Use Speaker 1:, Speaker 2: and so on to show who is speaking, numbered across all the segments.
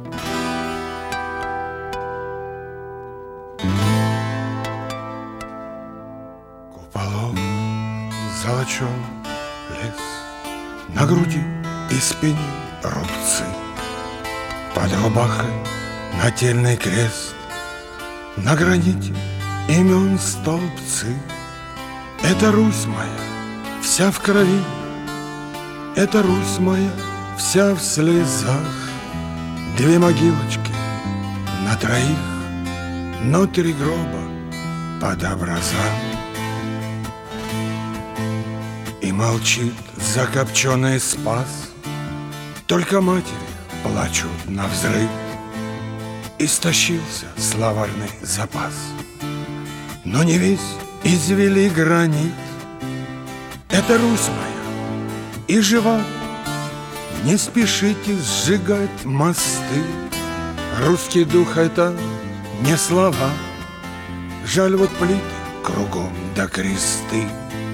Speaker 1: Куполом золочен лес, на груди и спине рубцы, под рубахой нательный крест, на граните имен столбцы. Это Русь моя, вся в крови, это Русь моя, вся в слезах. Две могилочки на троих, но три гроба под образа. И молчит закопченный Спас, только матери плачут навзрыд. Истощился словарный запас, но не весь извели гранит. Это Русь моя и жива, не спешите сжигать мосты. Русский дух — это не слова, жаль, вот плиты кругом да кресты.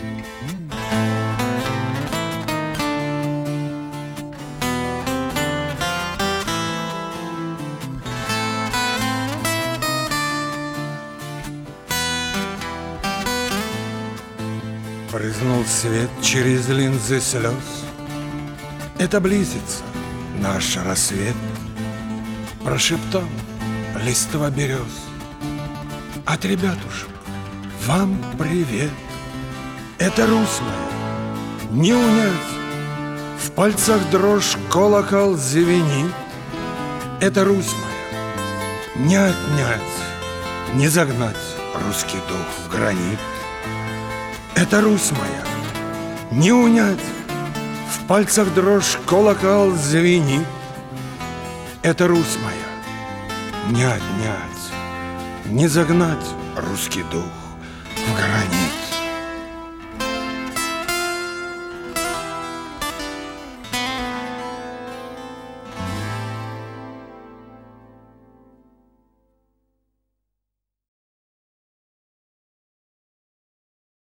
Speaker 1: Брызнул свет через линзы слез. Это близится наш рассвет, прошептал листва берез. От ребятушек вам привет. Это Русь моя, не унять, в пальцах дрожь, колокол звенит. Это Русь моя, не отнять, не загнать русский дух в гранит. Это Русь моя, не унять, в пальцах дрожь, колокол звенит. Это Русь моя, не отнять, не загнать русский дух в гранит.